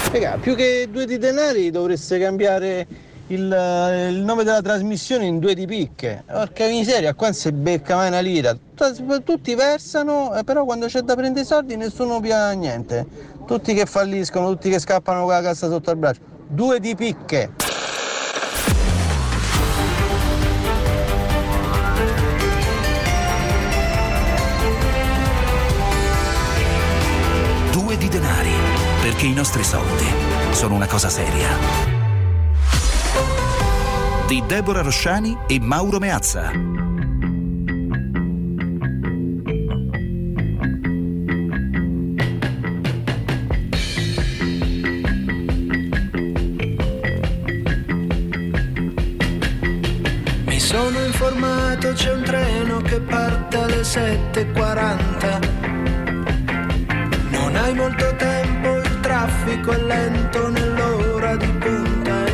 Raga, più che 2 di denari dovreste cambiare il nome della trasmissione in 2 di picche. Porca miseria, qua non si becca mai una lira. Tutti versano, però quando c'è da prendere i soldi nessuno piaga niente. Tutti che falliscono, tutti che scappano con la cassa sotto il braccio. 2 di picche. Due di denari, perché i nostri soldi sono una cosa seria. Di Deborah Rosciani e Mauro Meazza. Mi sono informato, c'è un treno che parte alle 7:40. Non hai molto tempo, il traffico è lento nell'ora di punta.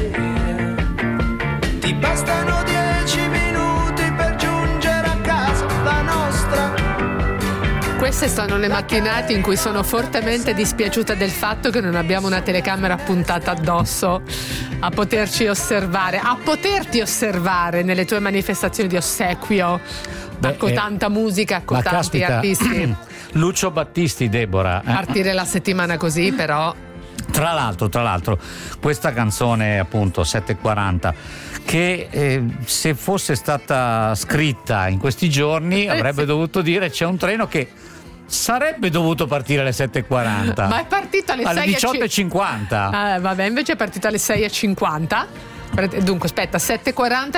Ti bastano 10 minuti per giungere a casa, la nostra. Queste sono le mattinate in cui sono fortemente dispiaciuta del fatto che non abbiamo una telecamera puntata addosso a poterci osservare, a poterti osservare nelle tue manifestazioni di ossequio. Con tanta musica, con tanti artisti. Lucio Battisti, Deborah. Partire la settimana così, però. Tra l'altro, questa canzone, appunto, 7:40, che se fosse stata scritta in questi giorni avrebbe dovuto dire c'è un treno che sarebbe dovuto partire alle 7:40. Ma è partito alle 18:50. Vabbè, invece è partito alle 6:50. Dunque aspetta, 7:40,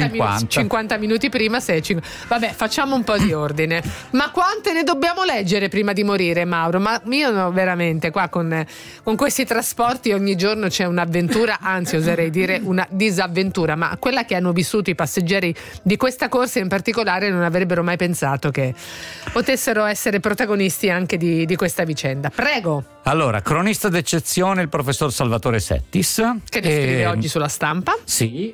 50 minuti prima, 6:50. Vabbè, facciamo un po' di ordine. Ma quante ne dobbiamo leggere prima di morire, Mauro? Ma io no, veramente qua con questi trasporti ogni giorno c'è un'avventura, anzi oserei dire una disavventura, ma quella che hanno vissuto i passeggeri di questa corsa in particolare non avrebbero mai pensato che potessero essere protagonisti anche di questa vicenda. Prego. Allora, cronista d'eccezione il professor Salvatore Settis, che ne scrive oggi sulla Stampa. Sì.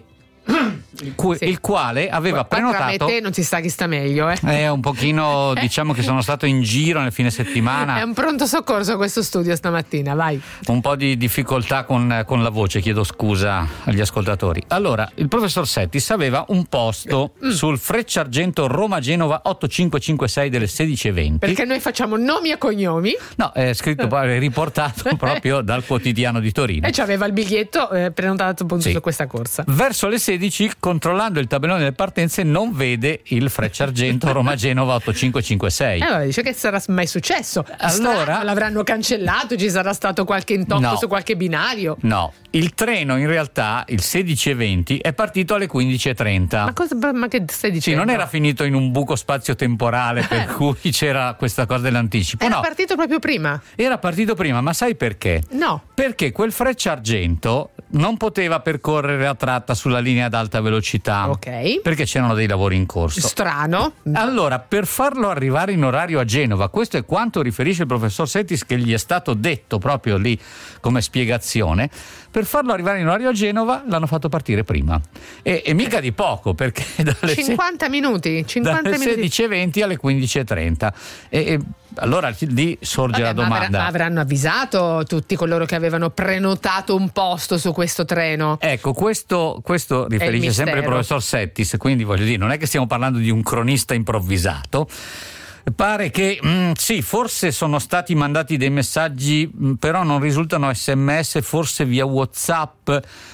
Il quale aveva prenotato. Tra me e te non si sa chi sta meglio, È un pochino, diciamo che sono stato in giro nel fine settimana. È un pronto soccorso questo studio stamattina, vai. Un po' di difficoltà con la voce, chiedo scusa agli ascoltatori. Allora, il professor Settis aveva un posto sul Frecciargento Roma-Genova 8556 delle 16:20. Perché noi facciamo nomi e cognomi. No, è scritto, è riportato proprio dal Quotidiano di Torino. E c'aveva il biglietto prenotato appunto su questa corsa. Verso le 16, controllando il tabellone delle partenze, non vede il Frecciargento Roma-Genova 8556. Allora dice che sarà mai successo. Allora l'avranno cancellato, ci sarà stato qualche intoppo su qualche binario. No, il treno in realtà il 16:20 è partito alle 15:30. Ma che stai dicendo? Sì, non era finito in un buco spazio-temporale per cui c'era questa cosa dell'anticipo. Era partito proprio prima. Era partito prima, ma sai perché? No. Perché quel Frecciargento non poteva percorrere la tratta sulla linea ad alta velocità. Ok. Perché c'erano dei lavori in corso. Strano. Allora, per farlo arrivare in orario a Genova, questo è quanto riferisce il professor Settis, che gli è stato detto proprio lì come spiegazione, per farlo arrivare in orario a Genova l'hanno fatto partire prima. E mica di poco, perché dalle 50 minuti. 50 dalle minuti. 16:20 alle 15:30. E allora lì sorge la domanda. Ma avranno avvisato tutti coloro che avevano prenotato un posto su questo treno? Ecco, questo riferisce sempre il professor Settis, quindi voglio dire, non è che stiamo parlando di un cronista improvvisato. Pare che sì, forse sono stati mandati dei messaggi, però non risultano SMS, forse via WhatsApp.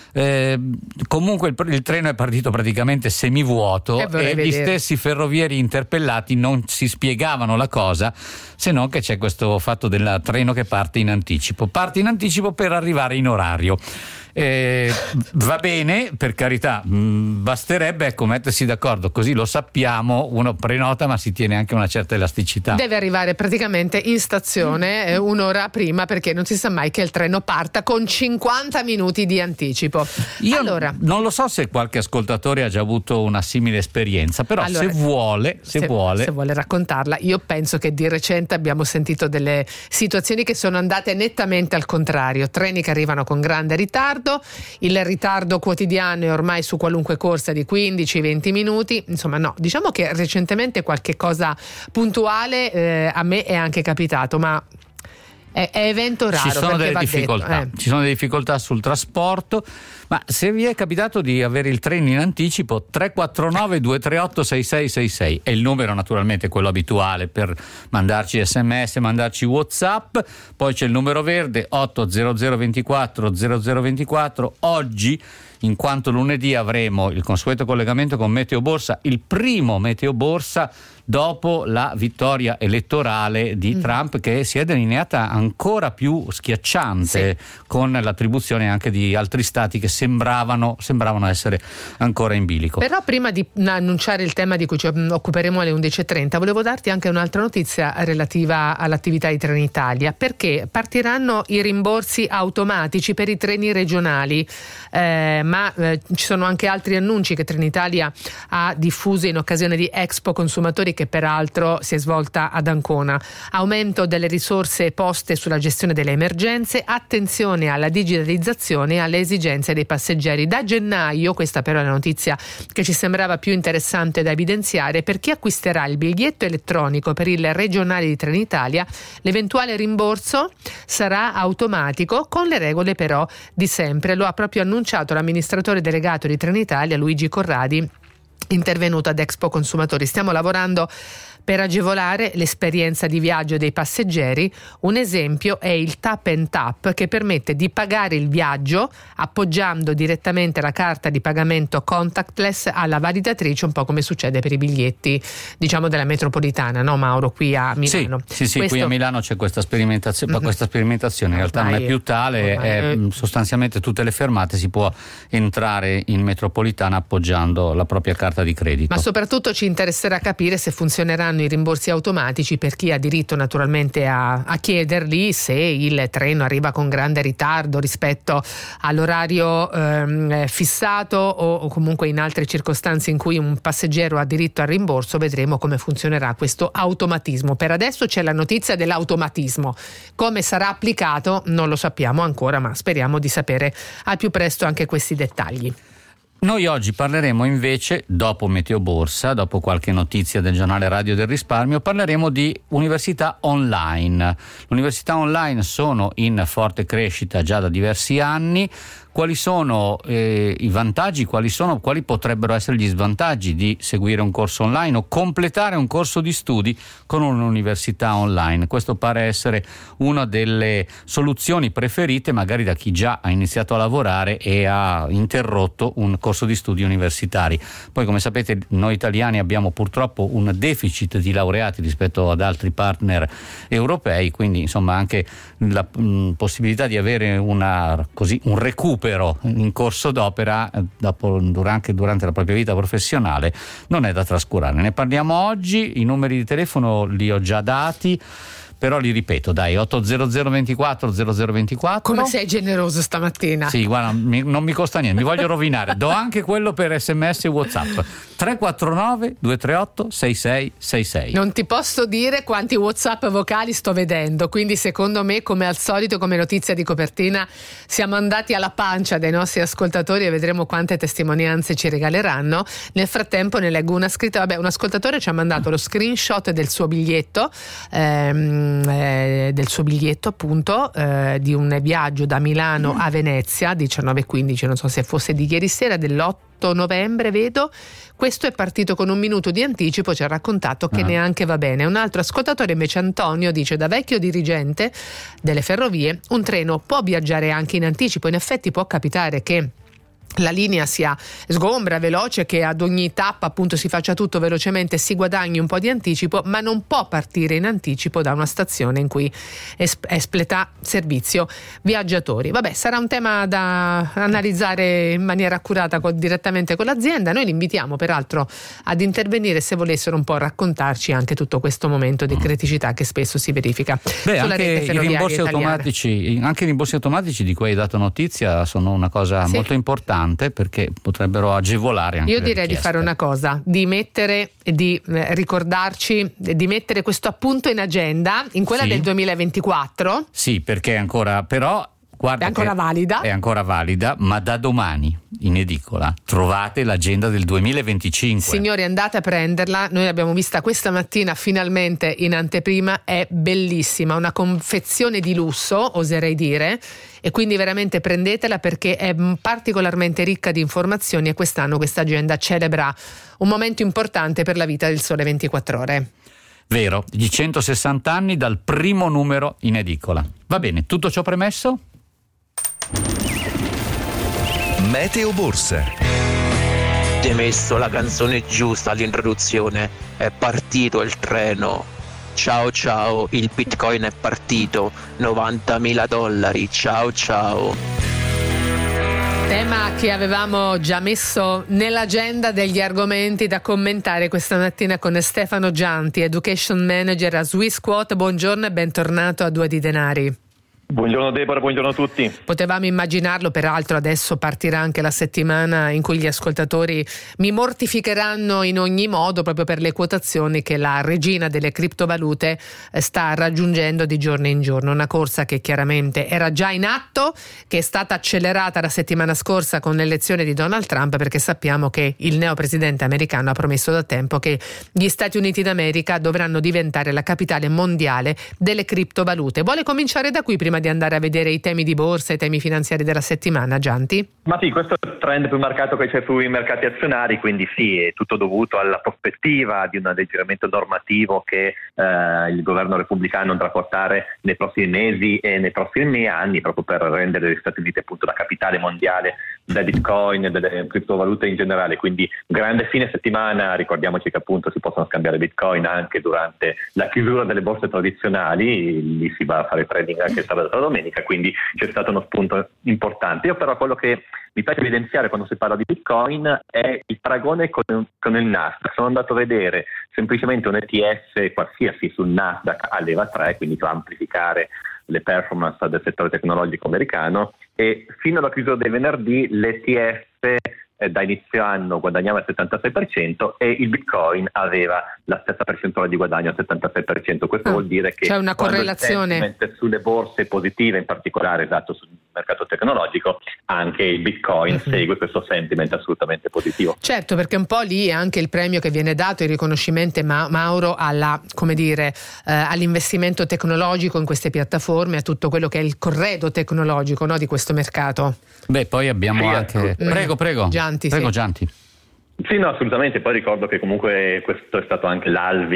Comunque il treno è partito praticamente semivuoto e gli stessi ferrovieri interpellati non si spiegavano la cosa, se non che c'è questo fatto del treno che parte in anticipo per arrivare in orario. Va bene, per carità, basterebbe mettersi d'accordo, così lo sappiamo, uno prenota ma si tiene anche una certa elasticità. Deve arrivare praticamente in stazione un'ora prima, perché non si sa mai che il treno parta con 50 minuti di anticipo. Io allora, non lo so se qualche ascoltatore ha già avuto una simile esperienza, però allora, se vuole raccontarla. Io penso che di recente abbiamo sentito delle situazioni che sono andate nettamente al contrario, treni che arrivano con grande ritardo. Il ritardo quotidiano è ormai su qualunque corsa di 15-20 minuti. Insomma, no, diciamo che recentemente qualche cosa puntuale a me è anche capitato, ma È evento raro. Ci sono delle difficoltà. Ci sono delle difficoltà sul trasporto, ma se vi è capitato di avere il treno in anticipo, 349 238 6666 è il numero, naturalmente quello abituale per mandarci SMS, mandarci WhatsApp. Poi c'è il numero verde 800 24 0024. Oggi, in quanto lunedì, avremo il consueto collegamento con Meteo Borsa, il primo Meteo Borsa dopo la vittoria elettorale di Trump, che si è delineata ancora più schiacciante, con l'attribuzione anche di altri stati che sembravano essere ancora in bilico. Però prima di annunciare il tema di cui ci occuperemo alle 11.30, volevo darti anche un'altra notizia relativa all'attività di Trenitalia, perché partiranno i rimborsi automatici per i treni regionali, ma ci sono anche altri annunci che Trenitalia ha diffuso in occasione di Expo Consumatori, che peraltro si è svolta ad Ancona. Aumento delle risorse poste sulla gestione delle emergenze, attenzione alla digitalizzazione e alle esigenze dei passeggeri. Da gennaio, questa però è la notizia che ci sembrava più interessante da evidenziare, per chi acquisterà il biglietto elettronico per il regionale di Trenitalia, l'eventuale rimborso sarà automatico, con le regole però di sempre. Lo ha proprio annunciato l'amministratore delegato di Trenitalia, Luigi Corradi, intervenuto ad Expo Consumatori. Stiamo lavorando per agevolare l'esperienza di viaggio dei passeggeri. Un esempio è il Tap and Tap, che permette di pagare il viaggio appoggiando direttamente la carta di pagamento contactless alla validatrice, un po' come succede per i biglietti, diciamo, della metropolitana, no Mauro, qui a Milano? Sì, qui a Milano c'è questa sperimentazione, in realtà non è più tale, sostanzialmente tutte le fermate si può entrare in metropolitana appoggiando la propria carta di credito. Ma soprattutto ci interesserà capire se funzioneranno i rimborsi automatici per chi ha diritto naturalmente a chiederli, se il treno arriva con grande ritardo rispetto all'orario fissato o comunque in altre circostanze in cui un passeggero ha diritto al rimborso. Vedremo come funzionerà questo automatismo. Per adesso c'è la notizia dell'automatismo, come sarà applicato non lo sappiamo ancora, ma speriamo di sapere al più presto anche questi dettagli. Noi oggi parleremo invece, dopo Meteo Borsa, dopo qualche notizia del giornale Radio del Risparmio, parleremo di università online. Le università online sono in forte crescita già da diversi anni. Quali sono i vantaggi, quali potrebbero essere gli svantaggi di seguire un corso online o completare un corso di studi con un'università online? Questo pare essere una delle soluzioni preferite magari da chi già ha iniziato a lavorare e ha interrotto un corso di studi universitari. Poi, come sapete, noi italiani abbiamo purtroppo un deficit di laureati rispetto ad altri partner europei, quindi insomma anche la possibilità di avere un recupero in corso d'opera anche durante la propria vita professionale non è da trascurare. Ne parliamo oggi, i numeri di telefono li ho già dati, però li ripeto, dai, 800 24 0024. Come sei generoso stamattina. Sì, guarda, non mi costa niente, mi voglio rovinare. Do anche quello per SMS e WhatsApp. 349 238 6666. Non ti posso dire quanti WhatsApp vocali sto vedendo, quindi secondo me, come al solito, come notizia di copertina, siamo andati alla pancia dei nostri ascoltatori e vedremo quante testimonianze ci regaleranno. Nel frattempo ne leggo una scritta. Un ascoltatore ci ha mandato lo screenshot del suo biglietto, appunto, di un viaggio da Milano a Venezia 19:15, non so se fosse di ieri sera, dell'8 novembre vedo. Questo è partito con un minuto di anticipo, ci ha raccontato che neanche va bene. Un altro ascoltatore invece, Antonio, dice: da vecchio dirigente delle ferrovie un treno può viaggiare anche in anticipo. In effetti può capitare che la linea sia sgombra, veloce, che ad ogni tappa appunto si faccia tutto velocemente, si guadagni un po' di anticipo, ma non può partire in anticipo da una stazione in cui espleta servizio viaggiatori. Vabbè, sarà un tema da analizzare in maniera accurata direttamente con l'azienda. Noi li invitiamo peraltro ad intervenire se volessero un po' raccontarci anche tutto questo momento di criticità che spesso si verifica sulla rete ferroviaria italiana. Anche i rimborsi automatici di cui hai dato notizia sono una cosa molto importante, perché potrebbero agevolare anche. Io direi di fare una cosa, di ricordarci, di mettere questo appunto in agenda, in quella del 2024. Sì, perché ancora, però Guarda, è ancora valida. È ancora valida, ma da domani in edicola trovate l'agenda del 2025. Signori, andate a prenderla. Noi l'abbiamo vista questa mattina finalmente in anteprima, è bellissima, una confezione di lusso, oserei dire, e quindi veramente prendetela perché è particolarmente ricca di informazioni e quest'anno questa agenda celebra un momento importante per la vita del Sole 24 Ore. Vero, gli 160 anni dal primo numero in edicola. Va bene, tutto ciò premesso? Meteo Borsa. Ti hai messo la canzone giusta all'introduzione, è partito il treno. Ciao ciao, il Bitcoin è partito, $90.000, ciao ciao. Tema che avevamo già messo nell'agenda degli argomenti da commentare questa mattina con Stefano Gianti, Education Manager a Swissquote. Buongiorno e bentornato a Due di Denari. Buongiorno Deborah, buongiorno a tutti. Potevamo immaginarlo, peraltro adesso partirà anche la settimana in cui gli ascoltatori mi mortificheranno in ogni modo proprio per le quotazioni che la regina delle criptovalute sta raggiungendo di giorno in giorno. Una corsa che chiaramente era già in atto, che è stata accelerata la settimana scorsa con l'elezione di Donald Trump, perché sappiamo che il neopresidente americano ha promesso da tempo che gli Stati Uniti d'America dovranno diventare la capitale mondiale delle criptovalute. Vuole cominciare da qui prima di andare a vedere i temi di borsa, i temi finanziari della settimana, Gianti? Ma sì, questo è il trend più marcato che c'è sui mercati azionari, quindi sì, è tutto dovuto alla prospettiva di un alleggerimento normativo che il governo repubblicano andrà a portare nei prossimi mesi e nei prossimi anni, proprio per rendere gli Stati Uniti appunto la capitale mondiale del Bitcoin e delle criptovalute in generale. Quindi grande fine settimana, ricordiamoci che appunto si possono scambiare Bitcoin anche durante la chiusura delle borse tradizionali, lì si va a fare trading anche il sabato e la domenica, quindi c'è stato uno spunto importante. Io però quello che mi piace evidenziare quando si parla di Bitcoin è il paragone con il Nasdaq. Sono andato a vedere semplicemente un ETF qualsiasi sul Nasdaq a leva 3, quindi per amplificare le performance del settore tecnologico americano, e fino alla chiusura del venerdì l'ETF da inizio anno guadagnava il 76% e il Bitcoin aveva la stessa percentuale di guadagno al 76%. Questo vuol dire che c'è una correlazione sulle borse positive, in particolare esatto sul mercato tecnologico, anche il Bitcoin segue questo sentiment assolutamente positivo. Certo, perché un po' lì è anche il premio che viene dato, il riconoscimento, Mauro, alla, come dire, all'investimento tecnologico in queste piattaforme, a tutto quello che è il corredo tecnologico, no, di questo mercato. Beh, poi abbiamo anche... Prego. Gianti, prego, sì. Gianti. Sì, no, assolutamente. Poi ricordo che comunque questo è stato anche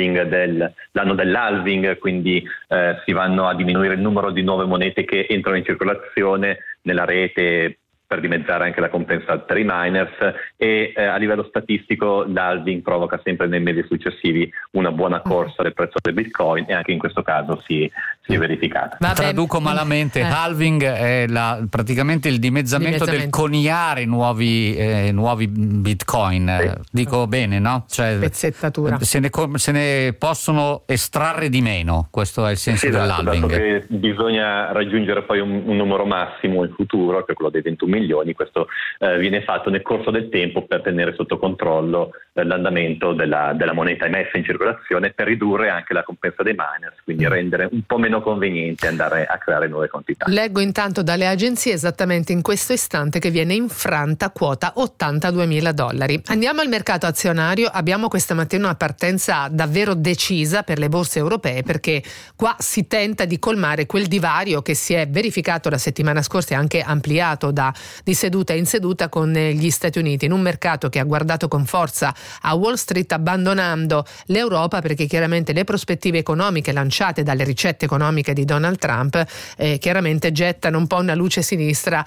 l'anno dell'halving, quindi si vanno a diminuire il numero di nuove monete che entrano in circolazione nella rete per dimezzare anche la compensa per i miners, e a livello statistico l'halving provoca sempre nei mesi successivi una buona corsa del prezzo del Bitcoin, e anche in questo caso si è verificata. Traduco malamente, halving è praticamente il dimezzamento del coniare nuovi Bitcoin. Sì. Dico bene, no? Cioè, pezzettatura. Se ne possono estrarre di meno, questo è il senso dell'halving. Che bisogna raggiungere poi un numero massimo in futuro, che è quello dei 21 milioni. Questo viene fatto nel corso del tempo per tenere sotto controllo l'andamento della moneta emessa in circolazione, per ridurre anche la compensa dei miners, quindi rendere un po' meno conveniente andare a creare nuove quantità. Leggo intanto dalle agenzie esattamente in questo istante che viene infranta quota $82.000. Andiamo al mercato azionario. Abbiamo questa mattina una partenza davvero decisa per le borse europee, perché qua si tenta di colmare quel divario che si è verificato la settimana scorsa e anche ampliato di seduta in seduta con gli Stati Uniti, in un mercato che ha guardato con forza a Wall Street, abbandonando l'Europa, perché chiaramente le prospettive economiche lanciate dalle ricette economiche di Donald Trump chiaramente gettano un po' una luce sinistra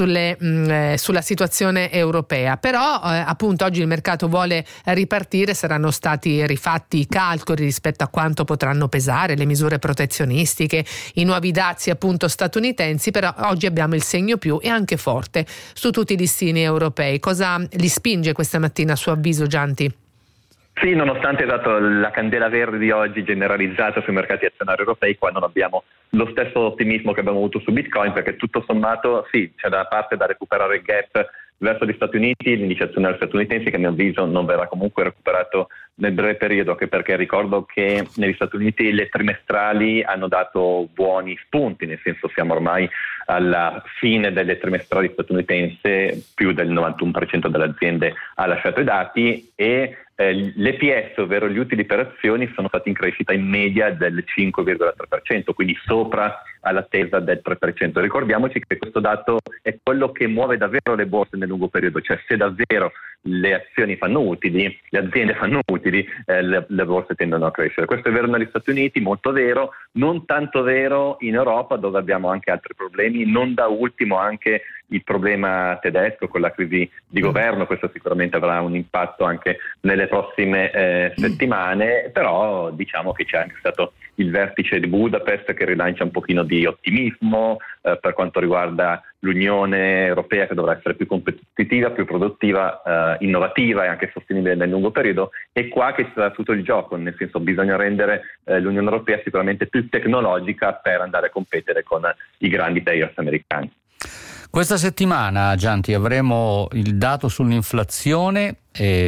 sulla situazione europea. Però appunto oggi il mercato vuole ripartire, saranno stati rifatti i calcoli rispetto a quanto potranno pesare le misure protezionistiche, i nuovi dazi appunto statunitensi, però oggi abbiamo il segno più e anche forte su tutti i listini europei. Cosa li spinge questa mattina a suo avviso, Gianti? Sì, nonostante la candela verde di oggi generalizzata sui mercati azionari europei, qua non abbiamo lo stesso ottimismo che abbiamo avuto su Bitcoin, perché tutto sommato sì, c'è da una parte da recuperare il gap verso gli Stati Uniti, l'indice azionario statunitense, che a mio avviso non verrà comunque recuperato nel breve periodo, anche perché ricordo che negli Stati Uniti le trimestrali hanno dato buoni spunti, nel senso siamo ormai alla fine delle trimestrali statunitense più del 91% delle aziende ha lasciato i dati e l'EPS, ovvero gli utili per azioni, sono stati in crescita in media del 5,3%, quindi sopra all'attesa del 3%. Ricordiamoci che questo dato è quello che muove davvero le borse nel lungo periodo, cioè se davvero le azioni fanno utili, le aziende fanno utili, le borse tendono a crescere. Questo è vero negli Stati Uniti, molto vero, non tanto vero in Europa, dove abbiamo anche altri problemi, non da ultimo anche il problema tedesco con la crisi di governo. Questo sicuramente avrà un impatto anche nelle prossime settimane, però diciamo che c'è anche stato il vertice di Budapest che rilancia un pochino di ottimismo per quanto riguarda l'Unione Europea, che dovrà essere più competitiva, più produttiva, innovativa e anche sostenibile nel lungo periodo. E qua che sarà tutto il gioco, nel senso bisogna rendere l'Unione Europea sicuramente più tecnologica per andare a competere con i grandi players americani. Questa settimana, Gianti, avremo il dato sull'inflazione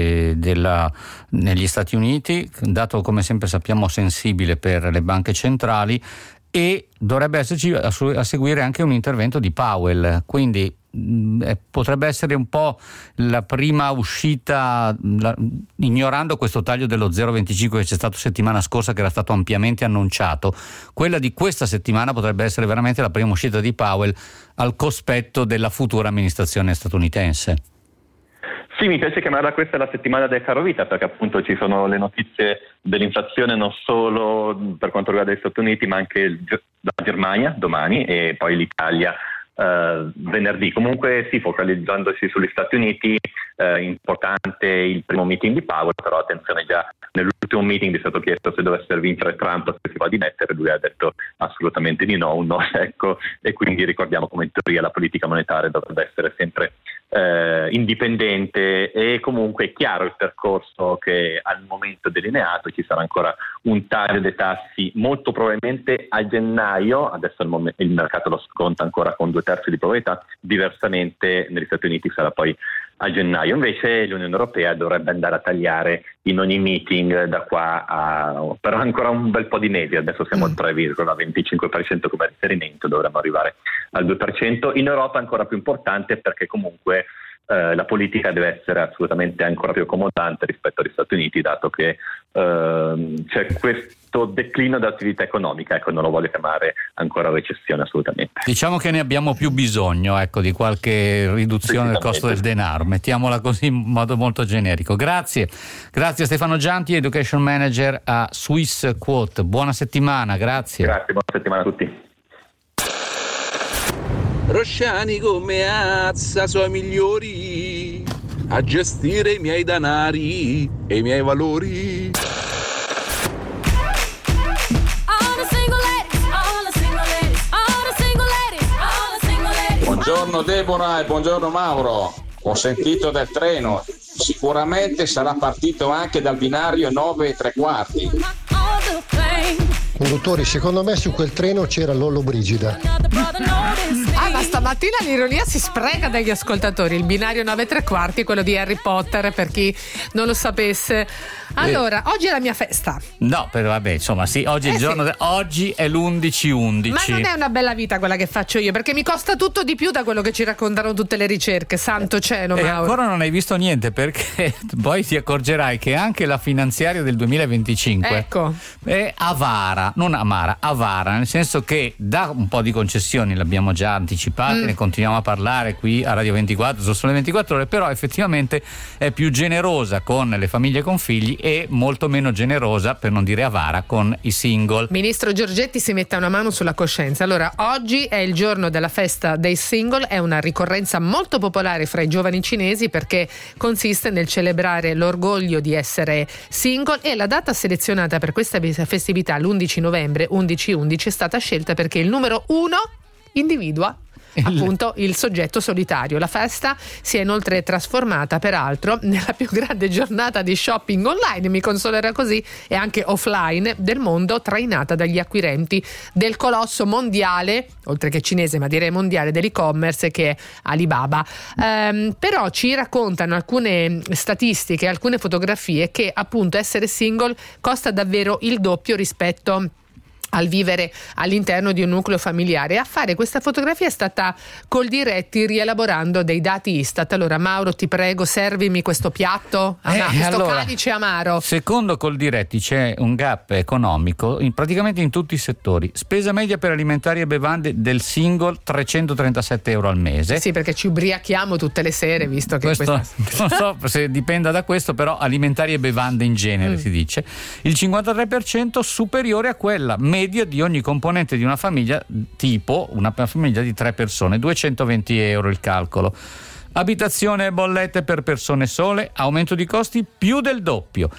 negli Stati Uniti, dato come sempre sappiamo sensibile per le banche centrali, e dovrebbe esserci a seguire anche un intervento di Powell, quindi potrebbe essere un po' la prima uscita, ignorando questo taglio dello 0,25 che c'è stato settimana scorsa, che era stato ampiamente annunciato. Quella di questa settimana potrebbe essere veramente la prima uscita di Powell al cospetto della futura amministrazione statunitense. Sì, mi piace chiamarla questa la settimana del caro vita, perché appunto ci sono le notizie dell'inflazione non solo per quanto riguarda gli Stati Uniti, ma anche la Germania domani e poi l'Italia venerdì. Comunque sì, focalizzandosi sugli Stati Uniti, importante il primo meeting di Powell, però attenzione, già nell'ultimo meeting è stato chiesto se dovesse vincere Trump se si va a dimettere, lui ha detto assolutamente di no, un no secco, e quindi ricordiamo come in teoria la politica monetaria dovrebbe essere sempre indipendente, e comunque è chiaro il percorso che al momento delineato. Ci sarà ancora un taglio dei tassi molto probabilmente a gennaio, adesso il mercato lo sconta ancora con 2/3 di probabilità, diversamente negli Stati Uniti sarà poi a gennaio. Invece l'Unione Europea dovrebbe andare a tagliare in ogni meeting da qua per ancora un bel po' di mesi. Adesso siamo al 3,25% come riferimento, dovremmo arrivare al 2%. In Europa è ancora più importante, perché comunque la politica deve essere assolutamente ancora più accomodante rispetto agli Stati Uniti, dato che c'è questo declino dell'attività economica. Non lo voglio chiamare ancora recessione assolutamente. Diciamo che ne abbiamo più bisogno, di qualche riduzione del costo del denaro, mettiamola così in modo molto generico. Grazie Stefano Gianti, Education Manager a Swiss Quote. Buona settimana, grazie. Grazie, buona settimana a tutti. Rosciani come azza sono i migliori a gestire i miei danari e i miei valori. Buongiorno Deborah e buongiorno Mauro. Ho sentito del treno, sicuramente sarà partito anche dal binario 9 3/4. Conduttori, secondo me su quel treno c'era Lollobrigida. Ma stamattina l'ironia si spreca dagli ascoltatori. Il binario 9 3/4, quello di Harry Potter, per chi non lo sapesse. Allora, oggi è la mia festa. No, però vabbè, insomma, sì, oggi è il giorno. Oggi è l'11/11. Ma non è una bella vita quella che faccio io, perché mi costa tutto di più da quello che ci raccontano tutte le ricerche. Santo cielo, Mauro. E ancora non hai visto niente, perché poi ti accorgerai che anche la finanziaria del 2025 è avara, non amara, avara, nel senso che dà un po' di concessioni, l'abbiamo già anticipate, ne continuiamo a parlare qui a Radio 24, sono solo 24 ore, però effettivamente è più generosa con le famiglie con figli e molto meno generosa, per non dire avara, con i single. Ministro Giorgetti si metta una mano sulla coscienza. Allora, oggi è il giorno della festa dei single, è una ricorrenza molto popolare fra i giovani cinesi, perché consiste nel celebrare l'orgoglio di essere single, e la data selezionata per questa festività, l'11 novembre, 11/11, è stata scelta perché il numero 1 individua appunto il soggetto solitario. La festa si è inoltre trasformata peraltro nella più grande giornata di shopping online, mi consolerà così, e anche offline del mondo, trainata dagli acquirenti del colosso mondiale, oltre che cinese ma direi mondiale, dell'e-commerce, che è Alibaba. Però ci raccontano alcune statistiche, alcune fotografie, che appunto essere single costa davvero il doppio rispetto al vivere all'interno di un nucleo familiare. A fare questa fotografia è stata Coldiretti, rielaborando dei dati Istat. Allora Mauro, ti prego, servimi questo piatto, questo calice amaro. Secondo Coldiretti c'è un gap economico praticamente in tutti i settori. Spesa media per alimentari e bevande del single 337 euro al mese. Sì, perché ci ubriachiamo tutte le sere, visto che non so se dipenda da questo, però alimentari e bevande in genere si dice. Il 53% superiore a quella media di ogni componente di una famiglia, tipo una famiglia di 3 persone, 220 euro il calcolo. Abitazione e bollette per persone sole, aumento di costi più del doppio,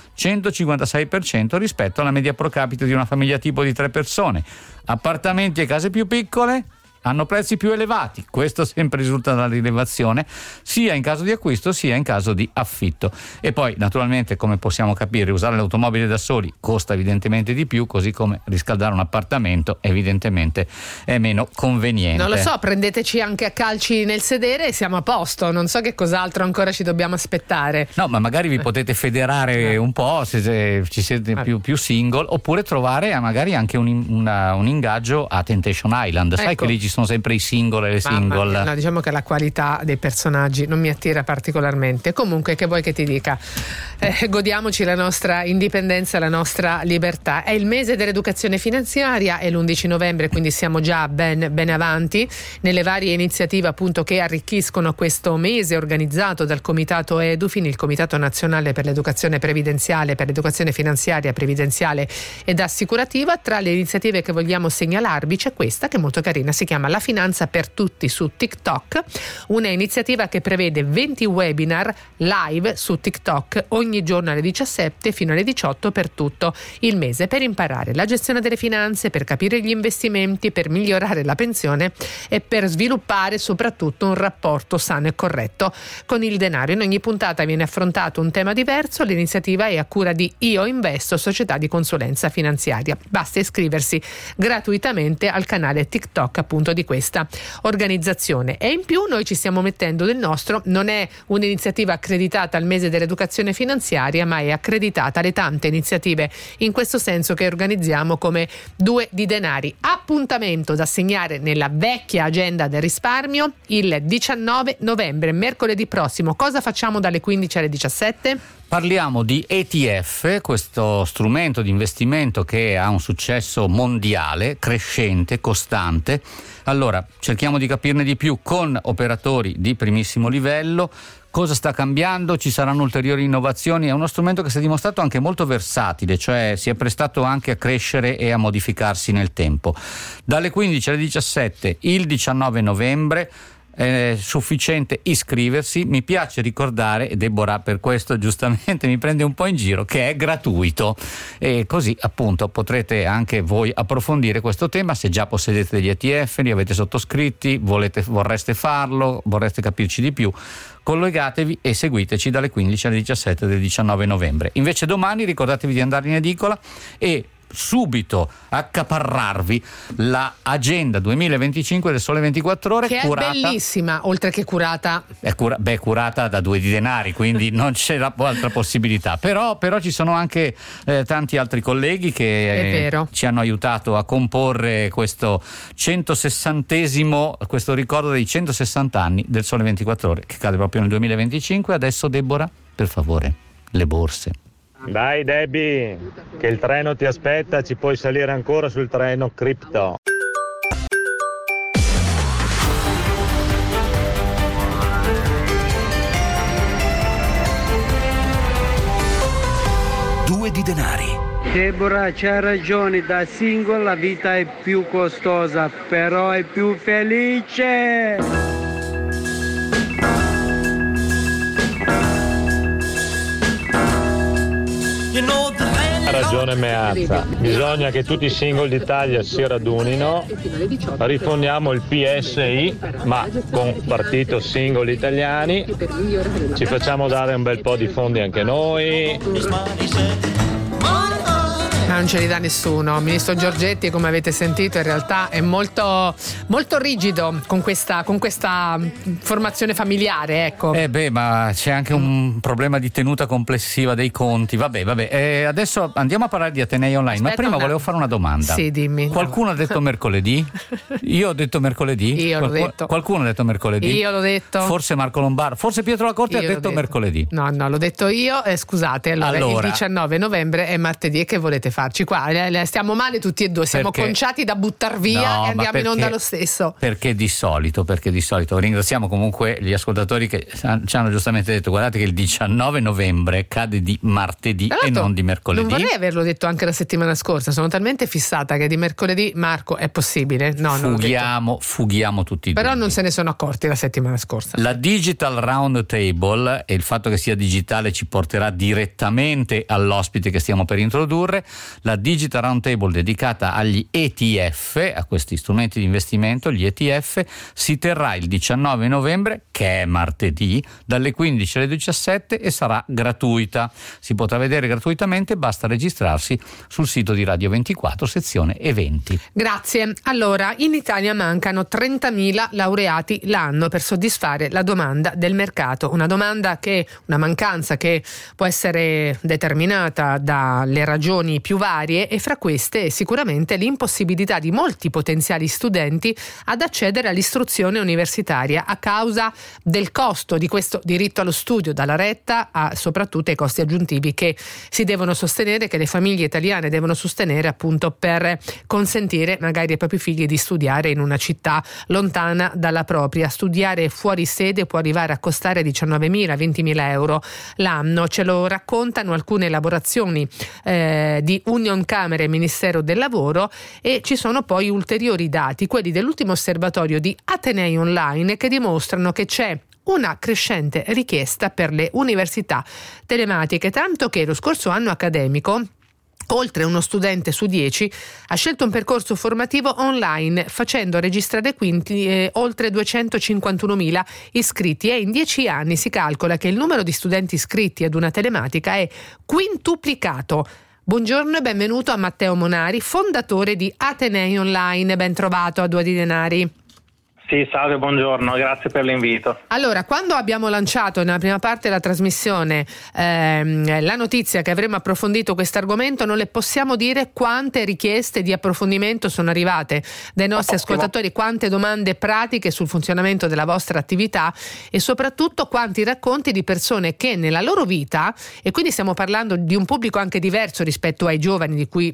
156% rispetto alla media pro capite di una famiglia tipo di 3 persone. Appartamenti e case più piccole hanno prezzi più elevati, questo sempre risulta dalla rilevazione, sia in caso di acquisto sia in caso di affitto. E poi naturalmente, come possiamo capire, usare l'automobile da soli costa evidentemente di più, così come riscaldare un appartamento evidentemente è meno conveniente. Non lo so, prendeteci anche a calci nel sedere e siamo a posto, non so che cos'altro ancora ci dobbiamo aspettare. No, ma magari vi potete federare un po' se ci siete più single, oppure trovare magari anche un ingaggio a Temptation Island. Sai che lì ci sono sempre i single e le single. No, diciamo che la qualità dei personaggi non mi attira particolarmente. Comunque, che vuoi che ti dica? Godiamoci la nostra indipendenza, la nostra libertà. È il mese dell'educazione finanziaria, è l'11 novembre, quindi siamo già ben avanti nelle varie iniziative appunto che arricchiscono questo mese, organizzato dal Comitato Edufin, il Comitato Nazionale per l'Educazione Previdenziale, per l'Educazione Finanziaria, Previdenziale ed Assicurativa. Tra le iniziative che vogliamo segnalarvi c'è questa che è molto carina, si chiama La Finanza per Tutti su TikTok, una iniziativa che prevede 20 webinar live su TikTok ogni giorno alle 17 fino alle 18 per tutto il mese, per imparare la gestione delle finanze, per capire gli investimenti, per migliorare la pensione e per sviluppare soprattutto un rapporto sano e corretto con il denaro. In ogni puntata viene affrontato un tema diverso. L'iniziativa è a cura di Io Investo, società di consulenza finanziaria. Basta iscriversi gratuitamente al canale TikTok appunto di questa organizzazione, e in più noi ci stiamo mettendo del nostro. Non è un'iniziativa accreditata al mese dell'educazione finanziaria, ma è accreditata alle tante iniziative in questo senso che organizziamo come Due di Denari. Appuntamento da segnare nella vecchia agenda del risparmio il 19 novembre, mercoledì prossimo. Cosa facciamo dalle 15 alle 17? Parliamo di ETF, questo strumento di investimento che ha un successo mondiale, crescente, costante. Allora, cerchiamo di capirne di più con operatori di primissimo livello. Cosa sta cambiando? Ci saranno ulteriori innovazioni? È uno strumento che si è dimostrato anche molto versatile, cioè si è prestato anche a crescere e a modificarsi nel tempo. Dalle 15 alle 17 il 19 novembre è sufficiente iscriversi. Mi piace ricordare, e Deborah per questo giustamente mi prende un po' in giro, che è gratuito, e così appunto potrete anche voi approfondire questo tema. Se già possedete degli ETF, li avete sottoscritti, vorreste farlo, vorreste capirci di più, collegatevi e seguiteci dalle 15 alle 17 del 19 novembre. Invece domani ricordatevi di andare in edicola e subito accaparrarvi la agenda 2025 del Sole 24 Ore, che curata, è bellissima, oltre che curata curata da Due di Denari, quindi non c'è altra possibilità, però ci sono anche tanti altri colleghi che ci hanno aiutato a comporre questo 160esimo, questo ricordo dei 160 anni del Sole 24 Ore, che cade proprio nel 2025. Adesso Deborah, per favore, le borse. Dai Debbie, che il treno ti aspetta, ci puoi salire ancora sul treno cripto. Due di Denari. Deborah, c'ha ragione, da single la vita è più costosa, però è più felice. Ha ragione Meazza, bisogna che tutti i single d'Italia si radunino, rifondiamo il PSI, ma con partito single italiani, ci facciamo dare un bel po' di fondi anche noi. non ce li dà nessuno. Il ministro Giorgetti, come avete sentito, in realtà è molto, molto rigido con questa formazione familiare, ecco. Ma c'è anche un problema di tenuta complessiva dei conti. Vabbè. Adesso andiamo a parlare di Atenei Online. Ma prima volevo fare una domanda. Sì, dimmi. Qualcuno ha detto mercoledì? Io ho detto mercoledì? Io l'ho detto. Qualcuno ha detto mercoledì? Io l'ho detto. Forse Marco Lombardo, forse Pietro La Corte ha detto mercoledì. No, l'ho detto io. Scusate, allora il 19 novembre è martedì. E che volete farci qua? Stiamo male tutti e due, siamo conciati da buttar via e andiamo in onda lo stesso. Perché di solito ringraziamo comunque gli ascoltatori che ci hanno giustamente detto: guardate che il 19 novembre cade di martedì e non di mercoledì. Non vorrei averlo detto anche la settimana scorsa, sono talmente fissata che di mercoledì, Marco, è possibile? No, fughiamo tutti i Però dubbi. non se ne sono accorti la settimana scorsa. La Digital Round Table, e il fatto che sia digitale ci porterà direttamente all'ospite che stiamo per introdurre. La Digital Round Table dedicata agli ETF, a questi strumenti di investimento, gli ETF, si terrà il 19 novembre, che è martedì, dalle 15 alle 17 e sarà gratuita. Si potrà vedere gratuitamente, basta registrarsi sul sito di Radio 24, sezione eventi. Grazie. Allora, in Italia mancano 30.000 laureati l'anno per soddisfare la domanda del mercato, una mancanza che può essere determinata dalle ragioni più varie, e fra queste sicuramente l'impossibilità di molti potenziali studenti ad accedere all'istruzione universitaria a causa del costo di questo diritto allo studio, dalla retta a soprattutto ai costi aggiuntivi che si devono sostenere, che le famiglie italiane devono sostenere appunto per consentire magari ai propri figli di studiare in una città lontana dalla propria. Studiare fuori sede può arrivare a costare 19.000-20.000 euro l'anno. Ce lo raccontano alcune elaborazioni di Union Camere e Ministero del Lavoro, e ci sono poi ulteriori dati, quelli dell'ultimo osservatorio di Atenei Online, che dimostrano che c'è una crescente richiesta per le università telematiche, tanto che lo scorso anno accademico oltre uno studente su 10 ha scelto un percorso formativo online, facendo registrare quindi oltre 251.000 iscritti, e in 10 anni si calcola che il numero di studenti iscritti ad una telematica è quintuplicato. Buongiorno e benvenuto a Matteo Monari, fondatore di Atenei Online. Ben trovato a Dua di Denari. Sì, salve, buongiorno, grazie per l'invito. Allora, quando abbiamo lanciato nella prima parte della trasmissione la notizia che avremmo approfondito questo argomento, non le possiamo dire quante richieste di approfondimento sono arrivate dai nostri ascoltatori, quante domande pratiche sul funzionamento della vostra attività, e soprattutto quanti racconti di persone che nella loro vita, e quindi stiamo parlando di un pubblico anche diverso rispetto ai giovani con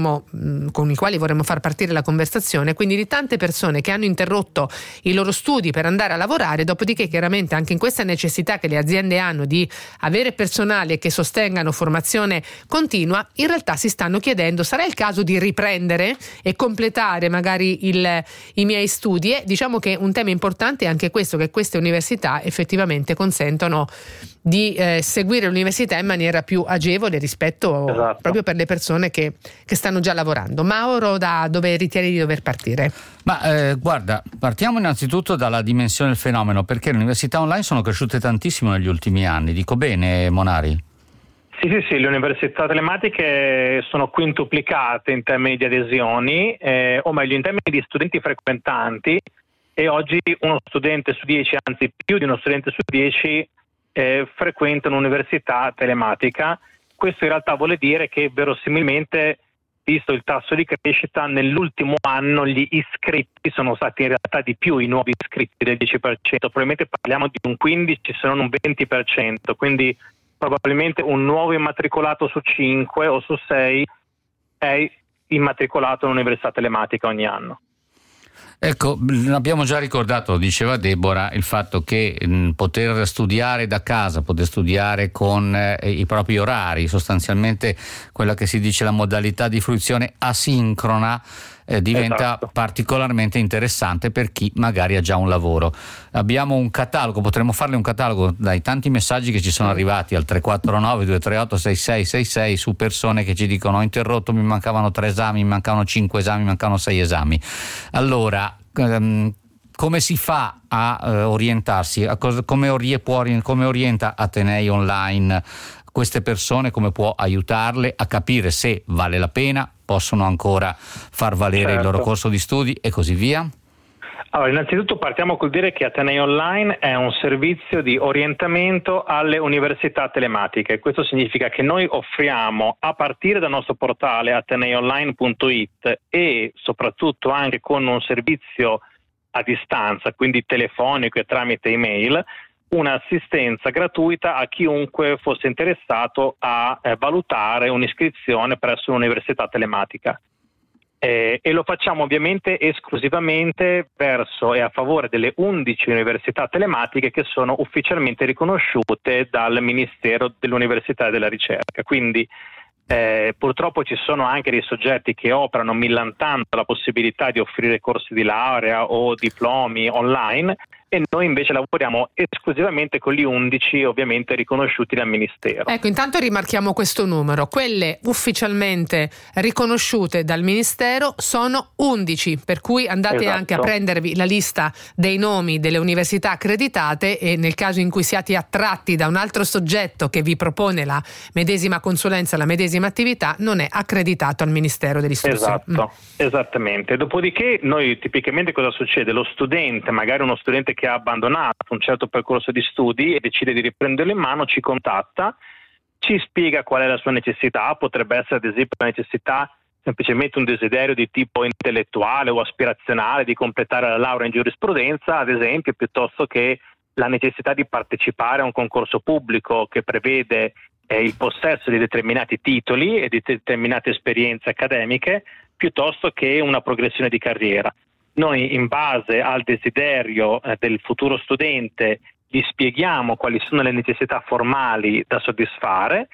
i quali vorremmo far partire la conversazione, quindi di tante persone che hanno interrotto i loro studi per andare a lavorare, dopodiché chiaramente anche in questa necessità che le aziende hanno di avere personale che sostengano formazione continua, in realtà si stanno chiedendo: sarà il caso di riprendere e completare magari i miei studi? E diciamo che un tema importante è anche questo, che queste università effettivamente consentono di seguire l'università in maniera più agevole rispetto proprio per le persone che stanno già lavorando. Mauro, da dove ritieni di dover partire? Ma guarda, partiamo innanzitutto dalla dimensione del fenomeno, perché le università online sono cresciute tantissimo negli ultimi anni. Dico bene, Monari? Sì, le università telematiche sono quintuplicate in termini di adesioni, o meglio in termini di studenti frequentanti, e oggi uno studente su 10, anzi più di uno studente su 10 frequenta un'università telematica. Questo in realtà vuole dire che verosimilmente, visto il tasso di crescita, nell'ultimo anno gli iscritti sono stati in realtà di più, i nuovi iscritti del 10%, probabilmente parliamo di un 15 se non un 20%, quindi probabilmente un nuovo immatricolato su 5 o su 6 è immatricolato in un'università telematica ogni anno. Ecco, abbiamo già ricordato, diceva Deborah, il fatto che poter studiare da casa, poter studiare con i propri orari, sostanzialmente quella che si dice la modalità di fruizione asincrona, diventa particolarmente interessante per chi magari ha già un lavoro. Abbiamo un catalogo, potremmo farle un catalogo dai tanti messaggi che ci sono arrivati al 349 238 6666 su persone che ci dicono: ho interrotto, mi mancavano 3 esami, mi mancavano 5 esami, mi mancavano 6 esami. Allora, come si fa a orientarsi? Come orienta Atenei Online queste persone, come può aiutarle a capire se vale la pena, possono ancora far valere il loro corso di studi e così via? Allora, innanzitutto partiamo col dire che Atenei Online è un servizio di orientamento alle università telematiche. Questo significa che noi offriamo, a partire dal nostro portale ateneionline.it e soprattutto anche con un servizio a distanza, quindi telefonico e tramite email, un'assistenza gratuita a chiunque fosse interessato a valutare un'iscrizione presso un'università telematica. E lo facciamo ovviamente esclusivamente verso e a favore delle 11 università telematiche che sono ufficialmente riconosciute dal Ministero dell'Università e della Ricerca. Quindi purtroppo ci sono anche dei soggetti che operano millantando la possibilità di offrire corsi di laurea o diplomi online, e noi invece lavoriamo esclusivamente con gli 11 ovviamente riconosciuti dal Ministero. Ecco, intanto rimarchiamo questo numero: quelle ufficialmente riconosciute dal Ministero sono 11, per cui andate anche a prendervi la lista dei nomi delle università accreditate, e nel caso in cui siate attratti da un altro soggetto che vi propone la medesima consulenza, la medesima attività, non è accreditato al Ministero dell'Istruzione. Esatto, esattamente. Dopodiché noi tipicamente cosa succede? Lo studente, magari uno studente che ha abbandonato un certo percorso di studi e decide di riprenderlo in mano, ci contatta, ci spiega qual è la sua necessità. Potrebbe essere ad esempio la necessità, semplicemente un desiderio di tipo intellettuale o aspirazionale di completare la laurea in giurisprudenza, ad esempio, piuttosto che la necessità di partecipare a un concorso pubblico che prevede il possesso di determinati titoli e di determinate esperienze accademiche, piuttosto che una progressione di carriera. Noi, in base al desiderio del futuro studente, gli spieghiamo quali sono le necessità formali da soddisfare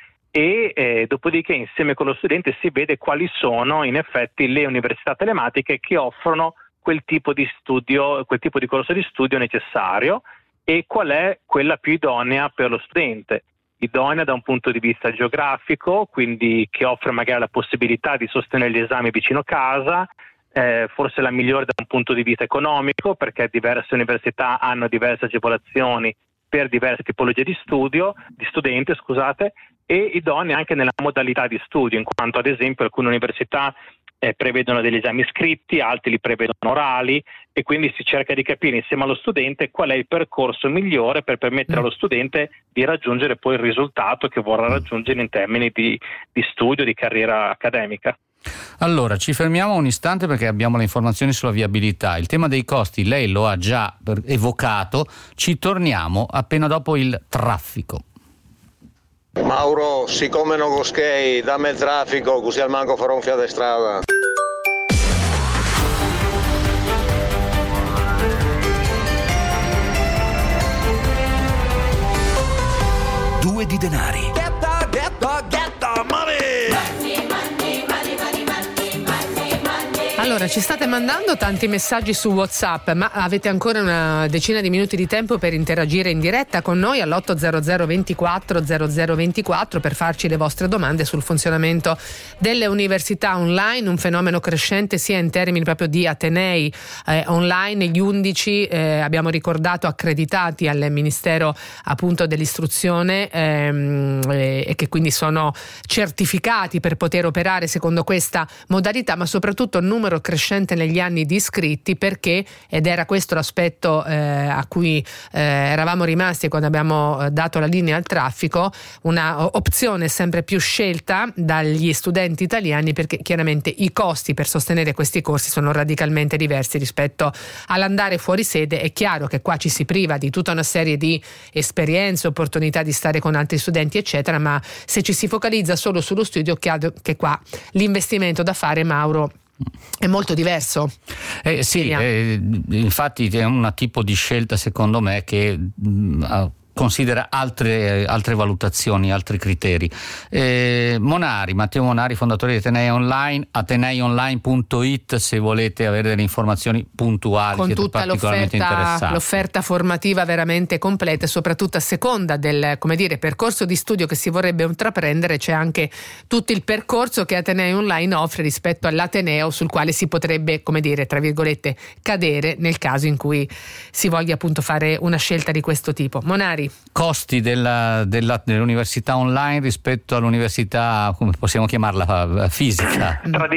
e dopodiché insieme con lo studente si vede quali sono in effetti le università telematiche che offrono quel tipo di studio, quel tipo di corso di studio necessario, e qual è quella più idonea per lo studente. Idonea da un punto di vista geografico, quindi che offre magari la possibilità di sostenere gli esami vicino casa, forse la migliore da un punto di vista economico, perché diverse università hanno diverse agevolazioni per diverse tipologie di studenti, e idonea anche nella modalità di studio, in quanto ad esempio alcune università prevedono degli esami scritti, altri li prevedono orali, e quindi si cerca di capire insieme allo studente qual è il percorso migliore per permettere allo studente di raggiungere poi il risultato che vorrà raggiungere in termini di studio, di carriera accademica. Allora, ci fermiamo un istante perché abbiamo le informazioni sulla viabilità. Il tema dei costi lei lo ha già evocato, ci torniamo appena dopo il traffico. Mauro, siccome non coschei, dammi il traffico così al manco farò un fiato di strada. Due di denari. Allora, ci state mandando tanti messaggi su WhatsApp, ma avete ancora una decina di minuti di tempo per interagire in diretta con noi all'800 24 0024 per farci le vostre domande sul funzionamento delle università online, un fenomeno crescente sia in termini proprio di atenei online, gli 11 abbiamo ricordato accreditati al Ministero appunto dell'Istruzione e che quindi sono certificati per poter operare secondo questa modalità, ma soprattutto il numero crescente negli anni di iscritti, perché, ed era questo l'aspetto a cui eravamo rimasti quando abbiamo dato la linea al traffico, una opzione sempre più scelta dagli studenti italiani, perché chiaramente i costi per sostenere questi corsi sono radicalmente diversi rispetto all'andare fuori sede. È chiaro che qua ci si priva di tutta una serie di esperienze, opportunità di stare con altri studenti eccetera, ma se ci si focalizza solo sullo studio, chiaro che qua l'investimento da fare, Mauro, è molto diverso. Sì, infatti è un tipo di scelta secondo me che considera altre valutazioni, altri criteri. Matteo Monari, fondatore di Atenei Online, ateneionline.it, se volete avere delle informazioni puntuali, con siete tutta particolarmente interessati. l'offerta formativa veramente completa, e soprattutto a seconda del percorso di studio che si vorrebbe intraprendere c'è anche tutto il percorso che Atenei Online offre rispetto all'Ateneo sul quale si potrebbe, tra virgolette, cadere nel caso in cui si voglia appunto fare una scelta di questo tipo. Monari, Monari. Costi dell'università online rispetto all'università, come possiamo chiamarla, fisica?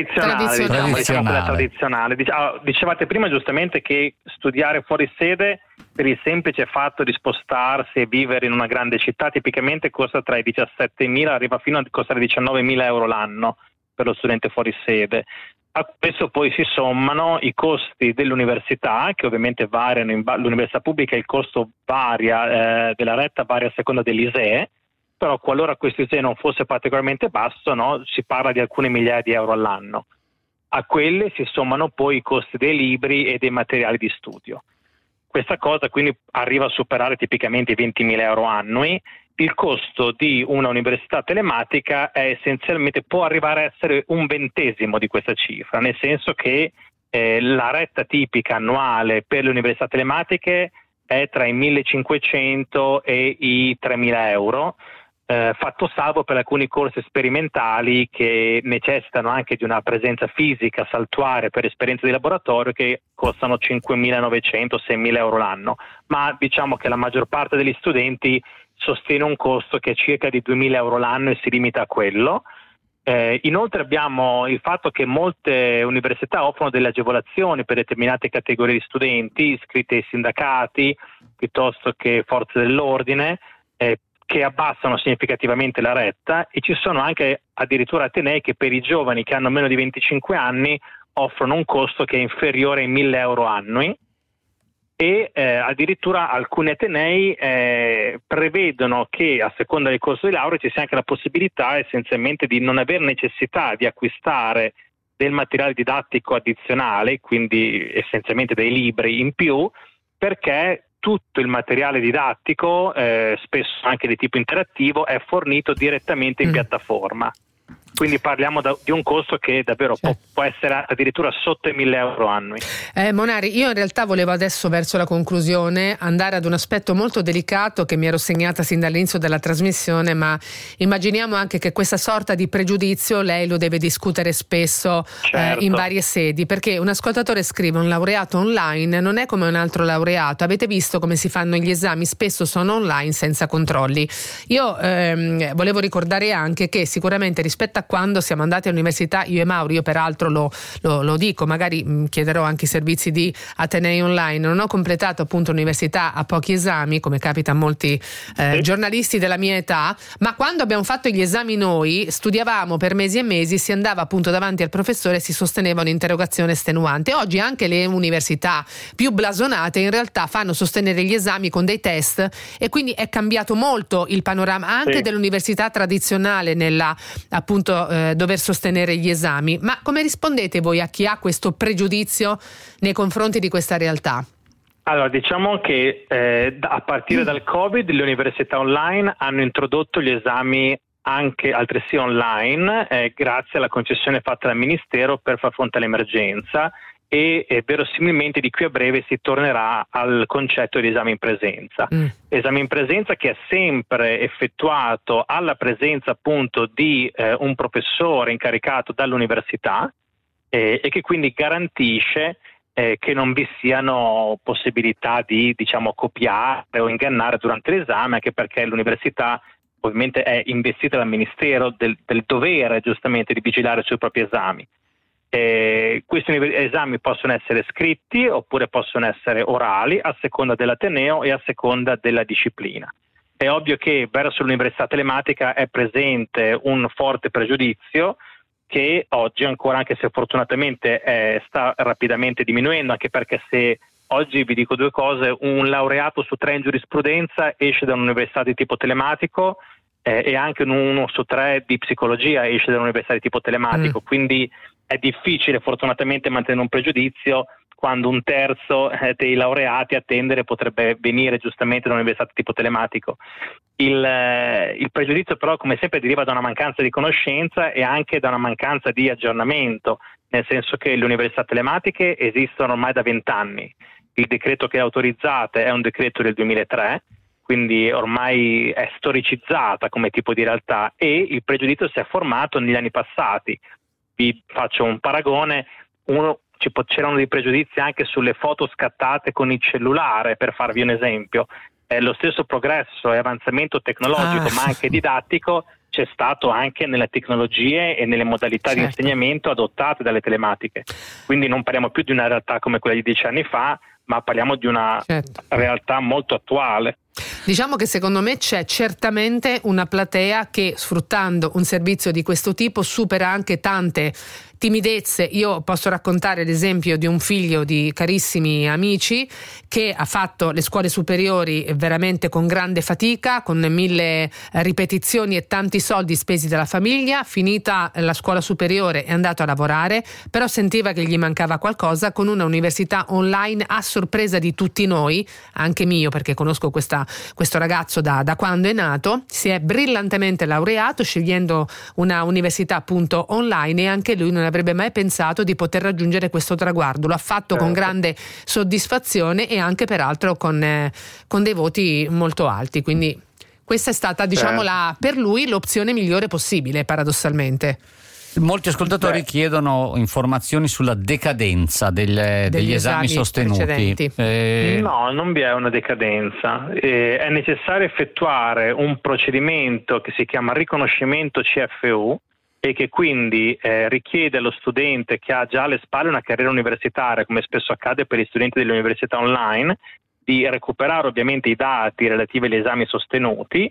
Tradizionale. Dicevate prima giustamente che studiare fuori sede per il semplice fatto di spostarsi e vivere in una grande città tipicamente costa tra i 17.000 arriva fino a costare 19.000 euro l'anno per lo studente fuori sede. A questo poi si sommano i costi dell'università, che ovviamente variano. L'università pubblica il costo varia, della retta varia a seconda dell'ISEE, però qualora questo ISEE non fosse particolarmente basso, no, si parla di alcune migliaia di euro all'anno. A quelle si sommano poi i costi dei libri e dei materiali di studio. Questa cosa quindi arriva a superare tipicamente i 20.000 euro annui. Il costo di una università telematica è essenzialmente, può arrivare a essere 1/20 di questa cifra, nel senso che la retta tipica annuale per le università telematiche è tra i 1.500 e i 3.000 euro, fatto salvo per alcuni corsi sperimentali che necessitano anche di una presenza fisica saltuaria per esperienze di laboratorio, che costano 5.900, 6.000 euro l'anno, ma diciamo che la maggior parte degli studenti sostiene un costo che è circa di 2.000 euro l'anno e si limita a quello. Inoltre abbiamo il fatto che molte università offrono delle agevolazioni per determinate categorie di studenti iscritti ai sindacati piuttosto che forze dell'ordine, che abbassano significativamente la retta, e ci sono anche addirittura atenei che per i giovani che hanno meno di 25 anni offrono un costo che è inferiore ai 1.000 euro annui. E addirittura alcuni atenei prevedono che a seconda del corso di laurea ci sia anche la possibilità essenzialmente di non aver necessità di acquistare del materiale didattico addizionale, quindi essenzialmente dei libri in più, perché tutto il materiale didattico, spesso anche di tipo interattivo, è fornito direttamente in piattaforma. Quindi parliamo di un costo che davvero può essere addirittura sotto i 1.000 euro annui. Monari, io in realtà volevo adesso, verso la conclusione, andare ad un aspetto molto delicato che mi ero segnata sin dall'inizio della trasmissione, ma immaginiamo anche che questa sorta di pregiudizio lei lo deve discutere spesso in varie sedi, perché un ascoltatore scrive: un laureato online non è come un altro laureato, avete visto come si fanno gli esami, spesso sono online senza controlli. Io volevo ricordare anche che sicuramente rispetto a quando siamo andati all'università, io e Mauro, io peraltro lo dico, magari chiederò anche i servizi di Atenei Online, non ho completato appunto l'università a pochi esami, come capita a molti giornalisti della mia età, ma quando abbiamo fatto gli esami noi studiavamo per mesi e mesi, si andava appunto davanti al professore e si sosteneva un'interrogazione estenuante. Oggi anche le università più blasonate in realtà fanno sostenere gli esami con dei test, e quindi è cambiato molto il panorama anche dell'università tradizionale nella appunto dover sostenere gli esami. Ma come rispondete voi a chi ha questo pregiudizio nei confronti di questa realtà? Allora, diciamo che a partire dal Covid le università online hanno introdotto gli esami anche altresì online, grazie alla concessione fatta dal Ministero per far fronte all'emergenza, e verosimilmente di qui a breve si tornerà al concetto di esame in presenza. Esame in presenza che è sempre effettuato alla presenza appunto di un professore incaricato dall'università, e che quindi garantisce che non vi siano possibilità di, diciamo, copiare o ingannare durante l'esame, anche perché l'università ovviamente è investita dal Ministero del dovere giustamente di vigilare sui propri esami. Questi esami possono essere scritti oppure possono essere orali, a seconda dell'ateneo e a seconda della disciplina. È ovvio che verso l'università telematica è presente un forte pregiudizio che oggi ancora, anche se fortunatamente sta rapidamente diminuendo, anche perché se oggi vi dico due cose: un laureato su 3 in giurisprudenza esce da un'università di tipo telematico, e anche un 1 su 3 di psicologia esce da un'università di tipo telematico, quindi è difficile fortunatamente mantenere un pregiudizio quando un terzo dei laureati a tendere potrebbe venire giustamente da un'università di tipo telematico. Il pregiudizio però, come sempre, deriva da una mancanza di conoscenza e anche da una mancanza di aggiornamento, nel senso che le università telematiche esistono ormai da 20 anni. Il decreto che è autorizzate è un decreto del 2003, quindi ormai è storicizzata come tipo di realtà, e il pregiudizio si è formato negli anni passati. Vi faccio un paragone: c'erano dei pregiudizi anche sulle foto scattate con il cellulare, per farvi un esempio. Lo stesso progresso e avanzamento tecnologico, ma anche didattico, c'è stato anche nelle tecnologie e nelle modalità di insegnamento adottate dalle telematiche. Quindi non parliamo più di una realtà come quella di 10 anni fa, ma parliamo di una realtà molto attuale. Diciamo che secondo me c'è certamente una platea che, sfruttando un servizio di questo tipo, supera anche tante timidezze. Io posso raccontare l'esempio di un figlio di carissimi amici che ha fatto le scuole superiori veramente con grande fatica, con 1000 ripetizioni e tanti soldi spesi dalla famiglia. Finita la scuola superiore è andato a lavorare, però sentiva che gli mancava qualcosa. Con una università online, a sorpresa di tutti noi, anche mio, perché conosco questo ragazzo da quando è nato, si è brillantemente laureato scegliendo una università appunto online, e anche lui non avrebbe mai pensato di poter raggiungere questo traguardo. Lo ha fatto con grande soddisfazione e anche peraltro con dei voti molto alti, quindi questa è stata, diciamo, per lui l'opzione migliore possibile, paradossalmente. Molti ascoltatori chiedono informazioni sulla decadenza degli esami sostenuti. No, non vi è una decadenza. È necessario effettuare un procedimento che si chiama riconoscimento CFU e che quindi richiede allo studente che ha già alle spalle una carriera universitaria, come spesso accade per gli studenti delle università online, di recuperare ovviamente i dati relativi agli esami sostenuti,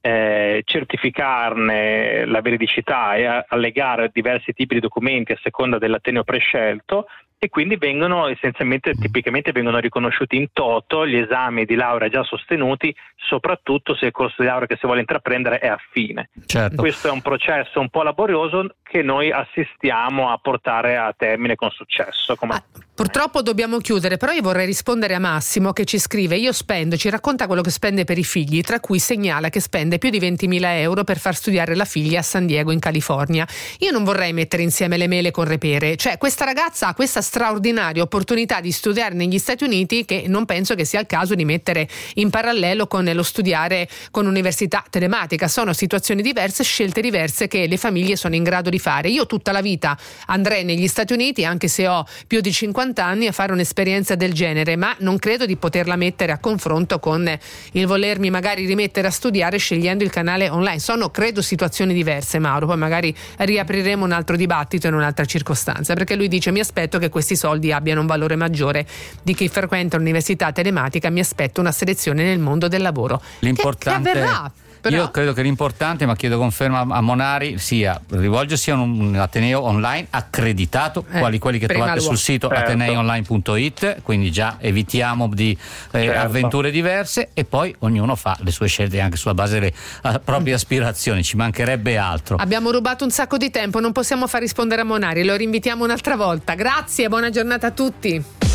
certificarne la veridicità e allegare diversi tipi di documenti a seconda dell'ateneo prescelto, e quindi tipicamente vengono riconosciuti in toto gli esami di laurea già sostenuti, soprattutto se il corso di laurea che si vuole intraprendere è affine. Questo è un processo un po' laborioso che noi assistiamo a portare a termine con successo. Purtroppo dobbiamo chiudere, però io vorrei rispondere a Massimo che ci scrive: ci racconta quello che spende per i figli, tra cui segnala che spende più di 20.000 euro per far studiare la figlia a San Diego in California. Io non vorrei mettere insieme le mele con le pere, cioè questa ragazza ha questa straordinaria opportunità di studiare negli Stati Uniti, che non penso che sia il caso di mettere in parallelo con lo studiare con università telematica. Sono situazioni diverse, scelte diverse che le famiglie sono in grado di fare. Io tutta la vita andrei negli Stati Uniti, anche se ho più di 50 anni, a fare un'esperienza del genere, ma non credo di poterla mettere a confronto con il volermi magari rimettere a studiare scegliendo il canale online. Sono, credo, situazioni diverse, Mauro. Poi magari riapriremo un altro dibattito in un'altra circostanza, perché lui dice: mi aspetto che questi soldi abbiano un valore maggiore di chi frequenta l'università telematica, mi aspetto una selezione nel mondo del lavoro. L'importante che avverrà. Io credo che l'importante, ma chiedo conferma a Monari, sia rivolgersi a un ateneo online accreditato, quali quelli che trovate sul sito ateneionline.it, quindi già evitiamo di avventure diverse, e poi ognuno fa le sue scelte anche sulla base delle proprie aspirazioni, ci mancherebbe altro. Abbiamo rubato un sacco di tempo, non possiamo far rispondere a Monari, lo rinvitiamo un'altra volta. Grazie, buona giornata a tutti.